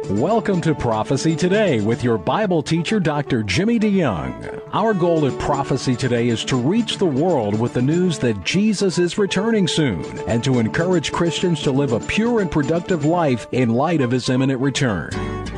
Welcome to Prophecy Today with your Bible teacher, Dr. Jimmy DeYoung. Our goal at Prophecy Today is to reach the world with the news that Jesus is returning soon and to encourage Christians to live a pure and productive life in light of His imminent return.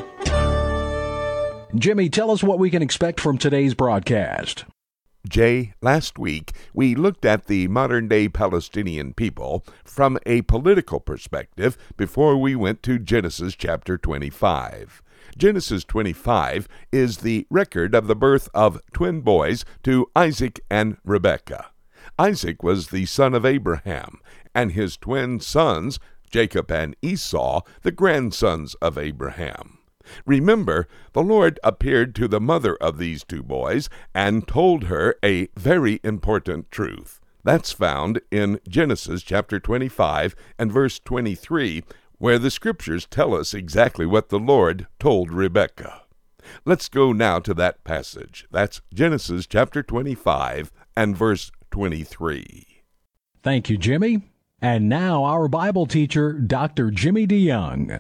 Jimmy, tell us what we can expect from today's broadcast. Jay, last week we looked at the modern-day Palestinian people from a political perspective before we went to Genesis chapter 25. Genesis 25 is the record of the birth of twin boys to Isaac and Rebekah. Isaac was the son of Abraham, and his twin sons, Jacob and Esau, the grandsons of Abraham. Remember, the Lord appeared to the mother of these two boys and told her a very important truth. That's found in Genesis chapter 25 and verse 23, where the scriptures tell us exactly what the Lord told Rebekah. Let's go now to that passage. That's Genesis chapter 25 and verse 23. Thank you, Jimmy. And now our Bible teacher, Dr. Jimmy DeYoung.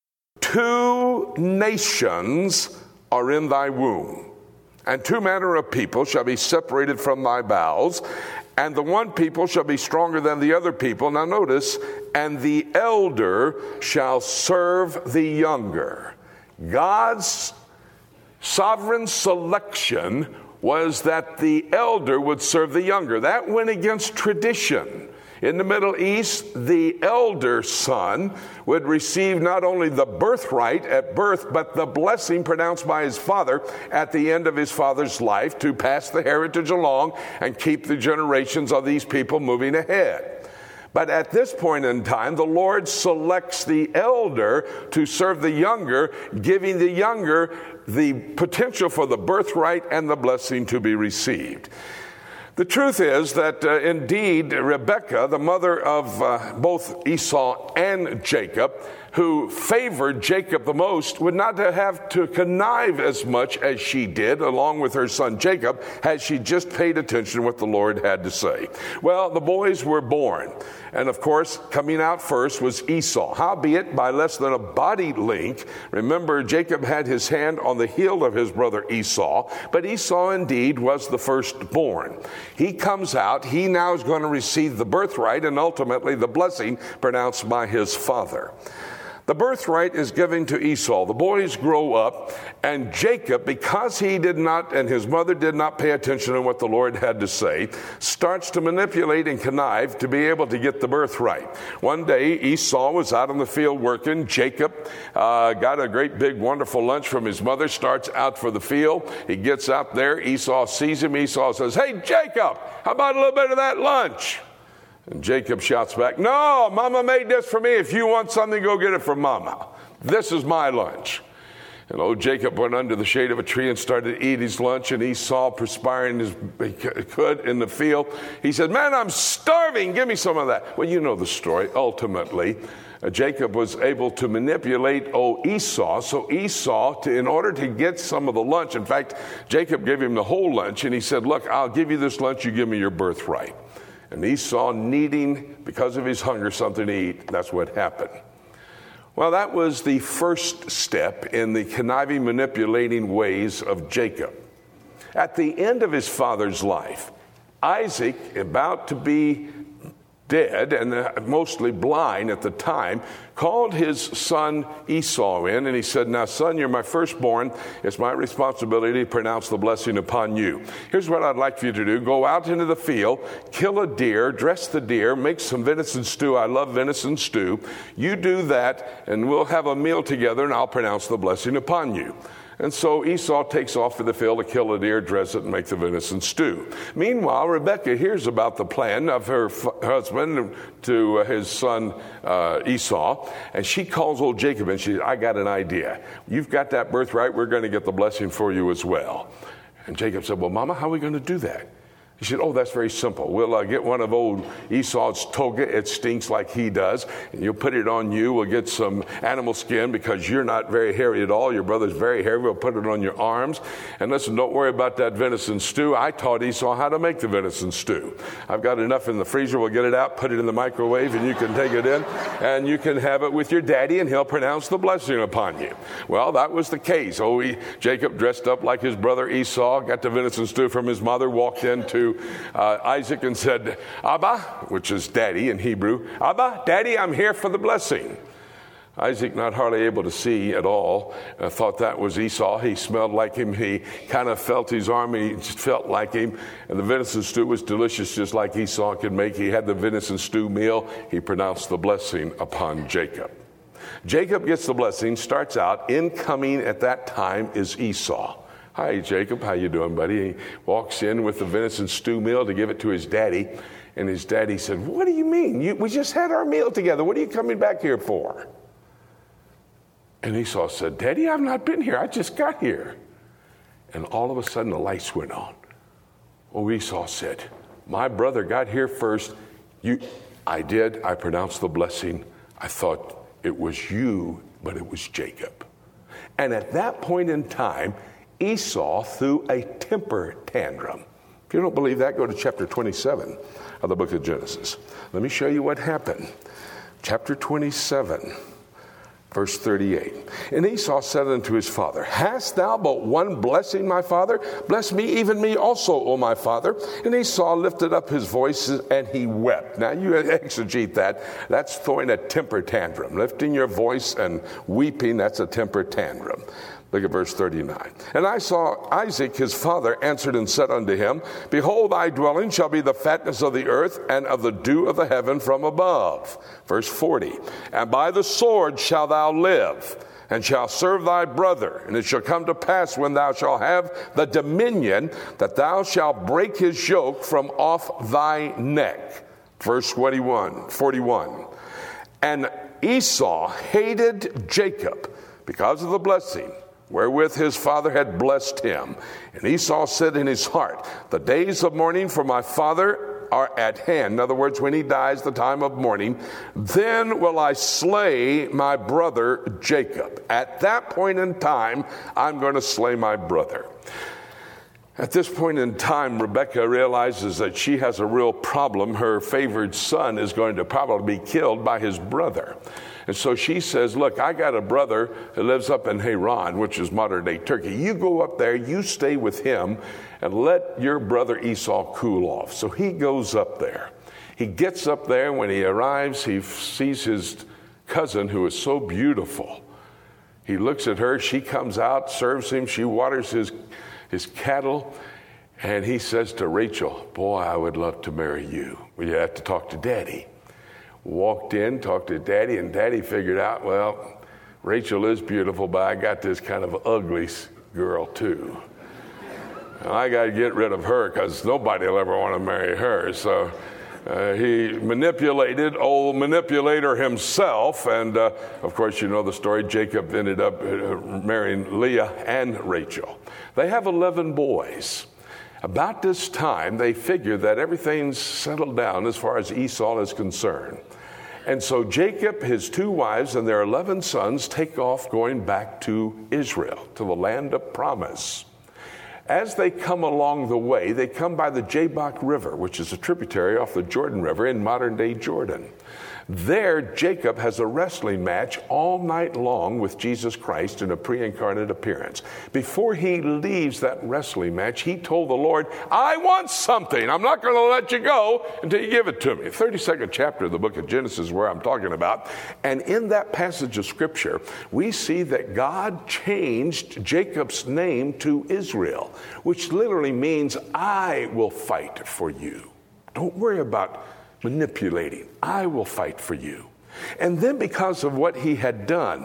2 nations are in thy womb, and 2 manner of people shall be separated from thy bowels, and the one people shall be stronger than the other people. Now notice, and the elder shall serve the younger. God's sovereign selection was that the elder would serve the younger. That went against tradition. In the Middle East, the elder son would receive not only the birthright at birth, but the blessing pronounced by his father at the end of his father's life to pass the heritage along and keep the generations of these people moving ahead. But at this point in time, the Lord selects the elder to serve the younger, giving the younger the potential for the birthright and the blessing to be received. The truth is that indeed Rebekah, the mother of both Esau and Jacob, who favored Jacob the most, would not have to connive as much as she did, along with her son Jacob, had she just paid attention to what the Lord had to say. Well, the boys were born, and of course, coming out first was Esau, howbeit by less than a body length. Remember, Jacob had his hand on the heel of his brother Esau, but Esau indeed was the firstborn. He comes out, he now is going to receive the birthright and ultimately the blessing pronounced by his father. The birthright is given to Esau. The boys grow up, and Jacob, because he did not, and his mother did not pay attention to what the Lord had to say, starts to manipulate and connive to be able to get the birthright. One day, Esau was out in the field working. Jacob got a great big wonderful lunch from his mother, starts out for the field. He gets out there. Esau sees him. Esau says, "Hey, Jacob, how about a little bit of that lunch?" And Jacob shouts back, "No, Mama made this for me. If you want something, go get it from Mama. This is my lunch." And old Jacob went under the shade of a tree and started to eat his lunch, and Esau, perspiring as he could in the field, he said, "Man, I'm starving. Give me some of that." Well, you know the story. Ultimately, Jacob was able to manipulate Esau. So Esau, in order to get some of the lunch, in fact, Jacob gave him the whole lunch, and he said, "Look, I'll give you this lunch. You give me your birthright." And Esau, needing, because of his hunger, something to eat. That's what happened. Well, that was the first step in the conniving, manipulating ways of Jacob. At the end of his father's life, Isaac, about to be dead and mostly blind at the time, called his son Esau in, and he said, "Now, son, you're my firstborn. It's my responsibility to pronounce the blessing upon you. Here's what I'd like for you to do. Go out into the field, kill a deer, dress the deer, make some venison stew. I love venison stew. You do that, and we'll have a meal together, and I'll pronounce the blessing upon you." And so Esau takes off to the field to kill a deer, dress it, and make the venison stew. Meanwhile, Rebekah hears about the plan of her husband to his son Esau, and she calls old Jacob, and she says, "I got an idea. You've got that birthright. We're going to get the blessing for you as well." And Jacob said, "Well, Mama, how are we going to do that?" He said, oh, that's very simple. We'll get one of old Esau's toga. It stinks like he does. And you'll put it on you. We'll get some animal skin because you're not very hairy at all. Your brother's very hairy. We'll put it on your arms. And listen, don't worry about that venison stew. I taught Esau how to make the venison stew. I've got enough in the freezer. We'll get it out, put it in the microwave, and you can take it in. And you can have it with your daddy, and he'll pronounce the blessing upon you. Well, that was the case. Jacob dressed up like his brother Esau, got the venison stew from his mother, walked into Isaac and said, Abba, which is daddy in Hebrew, Abba, daddy, I'm here for the blessing. Isaac, not hardly able to see at all, thought that was Esau. He smelled like him. He kind of felt his arm. He felt like him. And the venison stew was delicious, just like Esau could make. He had the venison stew meal. He pronounced the blessing upon Jacob. Jacob gets the blessing, starts out. Incoming at that time is Esau. Hi, Jacob. How you doing, buddy? He walks in with the venison stew meal to give it to his daddy. And his daddy said, what do you mean? We just had our meal together. What are you coming back here for? And Esau said, Daddy, I've not been here. I just got here. And all of a sudden, the lights went on. Oh, Esau said, my brother got here first. I did. I pronounced the blessing. I thought it was you, but it was Jacob. And at that point in time, Esau threw a temper tantrum. If you don't believe that, go to chapter 27 of the book of Genesis. Let me show you what happened. Chapter 27, verse 38. And Esau said unto his father, hast thou but one blessing, my father? Bless me, even me also, O my father. And Esau lifted up his voice and he wept. Now you exegete that. That's throwing a temper tantrum. Lifting your voice and weeping, that's a temper tantrum. Look at verse 39. And I saw Isaac, his father, answered and said unto him, behold, thy dwelling shall be the fatness of the earth and of the dew of the heaven from above. Verse 40. And by the sword shalt thou live, and shalt serve thy brother. And it shall come to pass when thou shalt have the dominion, that thou shalt break his yoke from off thy neck. Verse 41. And Esau hated Jacob because of the blessing wherewith his father had blessed him. And Esau said in his heart, the days of mourning for my father are at hand. In other words, when he dies, the time of mourning, then will I slay my brother Jacob. At that point in time, I'm going to slay my brother. At this point in time, Rebekah realizes that she has a real problem. Her favored son is going to probably be killed by his brother. And so she says, look, I got a brother who lives up in Haran, which is modern-day Turkey. You go up there, you stay with him, and let your brother Esau cool off. So he goes up there. He gets up there, and when he arrives, he sees his cousin, who is so beautiful. He looks at her, she comes out, serves him, she waters his cattle, and he says to Rachel, boy, I would love to marry you. Well, you have to talk to Daddy. Walked in, talked to Daddy, and Daddy figured out, well, Rachel is beautiful, but I got this kind of ugly girl too. And I got to get rid of her because nobody will ever want to marry her. So he manipulated, old manipulator himself, and of course you know the story. Jacob ended up marrying Leah and Rachel. They have 11 boys. About this time, they figure that everything's settled down as far as Esau is concerned. And so Jacob, his 2 wives, and their 11 sons take off going back to Israel, to the land of promise. As they come along the way, they come by the Jabbok River, which is a tributary off the Jordan River in modern-day Jordan. There, Jacob has a wrestling match all night long with Jesus Christ in a pre-incarnate appearance. Before he leaves that wrestling match, he told the Lord, I want something. I'm not going to let you go until you give it to me. 32nd chapter of the book of Genesis is where I'm talking about. And in that passage of Scripture, we see that God changed Jacob's name to Israel, which literally means, I will fight for you. Don't worry about manipulating. I will fight for you. And then because of what he had done,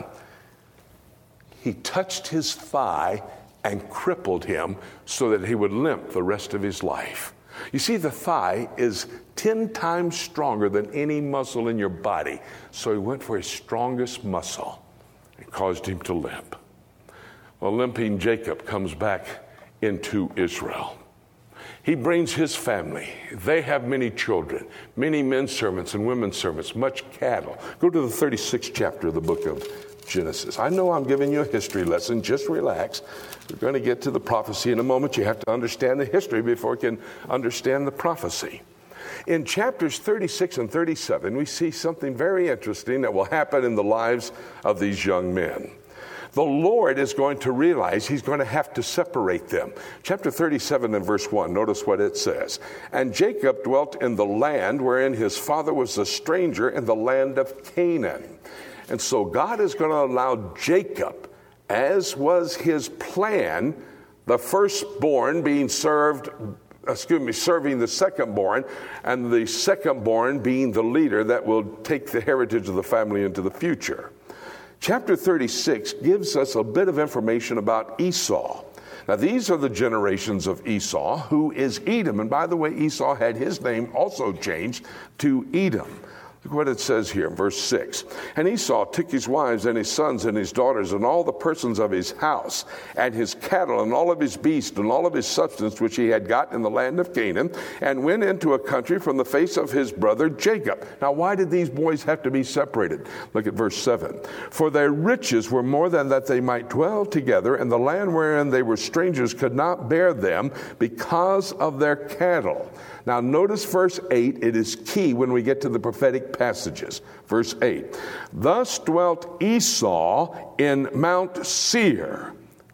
he touched his thigh and crippled him so that he would limp the rest of his life. You see, the thigh is 10 times stronger than any muscle in your body. So he went for his strongest muscle and caused him to limp. Well, limping Jacob comes back into Israel. He brings his family. They have many children, many men servants and women servants, much cattle. Go to the 36th chapter of the book of Genesis. I know I'm giving you a history lesson. Just relax. We're going to get to the prophecy in a moment. You have to understand the history before you can understand the prophecy. In chapters 36 and 37, we see something very interesting that will happen in the lives of these young men. The Lord is going to realize he's going to have to separate them. Chapter 37 and verse 1, notice what it says. And Jacob dwelt in the land wherein his father was a stranger, in the land of Canaan. And so God is going to allow Jacob, as was his plan, the firstborn being serving the secondborn, and the secondborn being the leader that will take the heritage of the family into the future. Chapter 36 gives us a bit of information about Esau. Now, these are the generations of Esau, who is Edom. And by the way, Esau had his name also changed to Edom. Look what it says here in verse 6. And Esau took his wives and his sons and his daughters and all the persons of his house and his cattle and all of his beasts and all of his substance which he had got in the land of Canaan, and went into a country from the face of his brother Jacob. Now, why did these boys have to be separated? Look at verse 7. For their riches were more than that they might dwell together, and the land wherein they were strangers could not bear them because of their cattle. Now, notice verse 8. It is key when we get to the prophetic passages. Verse 8. Thus dwelt Esau in Mount Seir.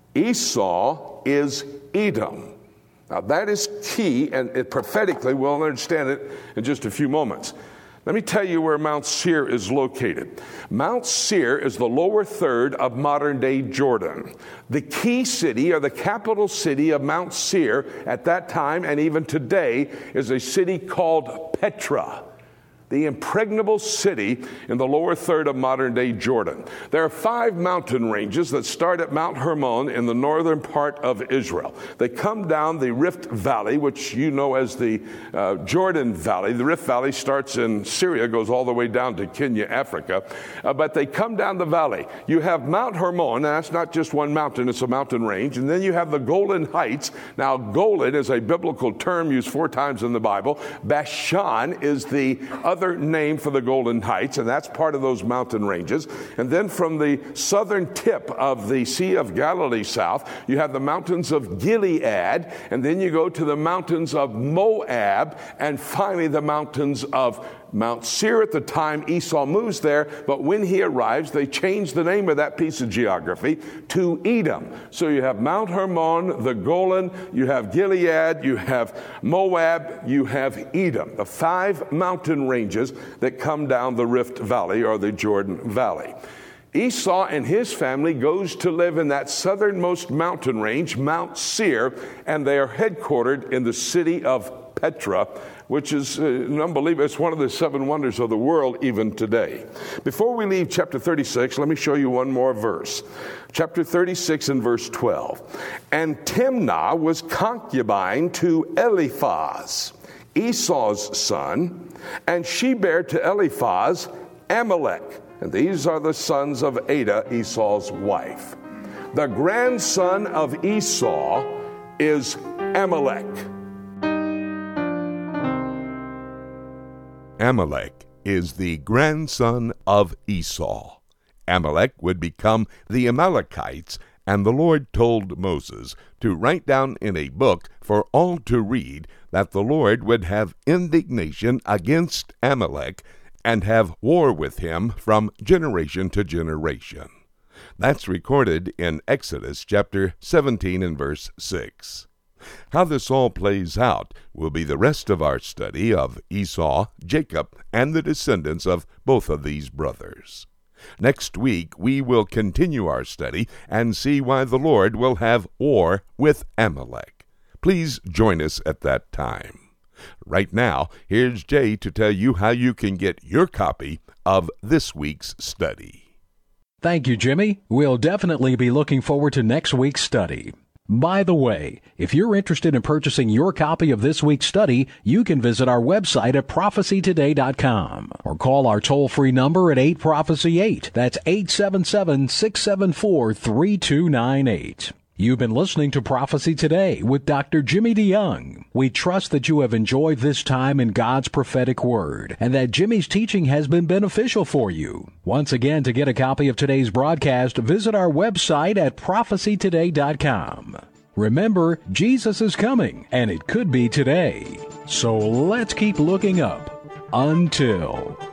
Esau is Edom. Now, that is key, and prophetically we'll understand it in just a few moments. Let me tell you where Mount Seir is located. Mount Seir is the lower third of modern-day Jordan. The key city, or the capital city of Mount Seir at that time and even today, is a city called Petra, the impregnable city in the lower third of modern-day Jordan. There are 5 mountain ranges that start at Mount Hermon in the northern part of Israel. They come down the Rift Valley, which you know as the Jordan Valley. The Rift Valley starts in Syria, goes all the way down to Kenya, Africa. But they come down the valley. You have Mount Hermon, and that's not just one mountain, it's a mountain range. And then you have the Golan Heights. Now, Golan is a biblical term used 4 times in the Bible. Bashan is the other name for the Golan Heights, and that's part of those mountain ranges. And then from the southern tip of the Sea of Galilee south, you have the mountains of Gilead, and then you go to the mountains of Moab, and finally the mountains of Mount Seir. At the time Esau moves there, but when he arrives, they change the name of that piece of geography to Edom. So you have Mount Hermon, the Golan, you have Gilead, you have Moab, you have Edom, the 5 mountain ranges that come down the Rift Valley or the Jordan Valley. Esau and his family goes to live in that southernmost mountain range, Mount Seir, and they are headquartered in the city of Petra, which is unbelievable. It's one of the 7 wonders of the world even today. Before we leave chapter 36, let me show you one more verse. Chapter 36 and verse 12. And Timnah was concubine to Eliphaz, Esau's son, and she bare to Eliphaz Amalek. And these are the sons of Adah, Esau's wife. The grandson of Esau is Amalek. Amalek is the grandson of Esau. Amalek would become the Amalekites, and the Lord told Moses to write down in a book for all to read that the Lord would have indignation against Amalek and have war with him from generation to generation. That's recorded in Exodus chapter 17 and verse 6. How this all plays out will be the rest of our study of Esau, Jacob, and the descendants of both of these brothers. Next week, we will continue our study and see why the Lord will have war with Amalek. Please join us at that time. Right now, here's Jay to tell you how you can get your copy of this week's study. Thank you, Jimmy. We'll definitely be looking forward to next week's study. By the way, if you're interested in purchasing your copy of this week's study, you can visit our website at prophecytoday.com or call our toll-free number at 8-PROPHECY-8. That's 877-674-3298. You've been listening to Prophecy Today with Dr. Jimmy DeYoung. We trust that you have enjoyed this time in God's prophetic word and that Jimmy's teaching has been beneficial for you. Once again, to get a copy of today's broadcast, visit our website at prophecytoday.com. Remember, Jesus is coming, and it could be today. So let's keep looking up. Until